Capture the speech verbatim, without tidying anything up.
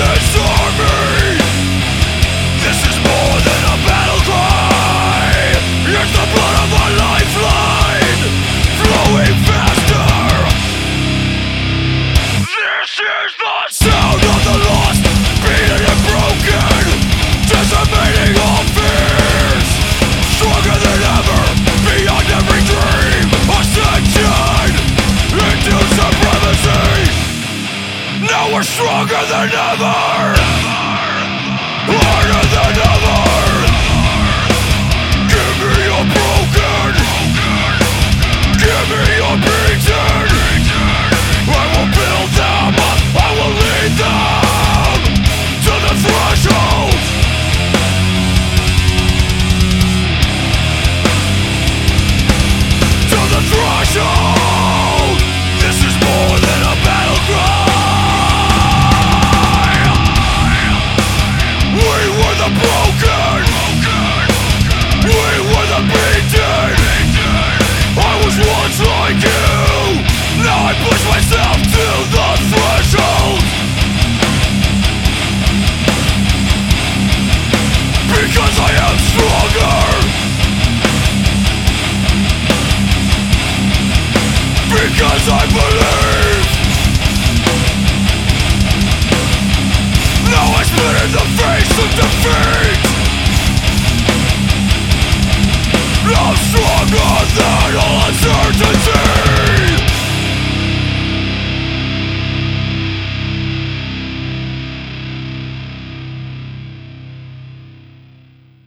this army. This is more than a battle cry. It's the blood of a lifeline flowing faster. This is the sound of the lost, beaten and broken, decimating all fears. Stronger than ever, beyond every dream. Ascension into supremacy. Now we're stronger than ever, harder than ever. Give me your broken, give me your beaten. I will build them up, I will lead them to the threshold. To the threshold. This is more than a battle cry. We were the broken, we were the beaten. I was once like you, now I push myself